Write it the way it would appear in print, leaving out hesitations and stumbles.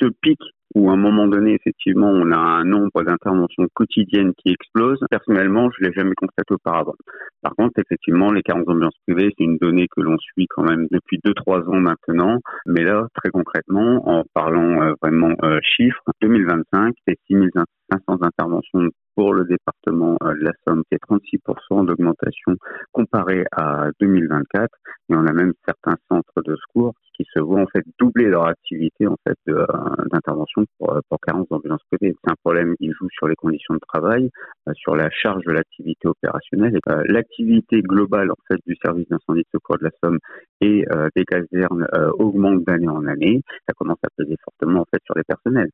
ce pic où à un moment donné, effectivement, on a un nombre d'interventions quotidiennes qui explose. Personnellement, je l'ai jamais constaté auparavant. Par contre, effectivement, les carences d'ambulances privées, c'est une donnée que l'on suit quand même depuis 2-3 ans maintenant. Mais là, très concrètement, en parlant vraiment chiffres, 2025, c'est 6500 interventions pour le département de la Somme, c'est 36% d'augmentation comparé à 2024. Et on a même certains centres de secours qui se voient en fait doubler leur activité en fait d'intervention pour carences d'ambulance privée. C'est un problème qui joue sur les conditions de travail, sur la charge de l'activité opérationnelle. Et, l'activité globale en fait du service d'incendie de secours de la Somme et des casernes augmente d'année en année. Ça commence à peser fortement en fait sur les personnels.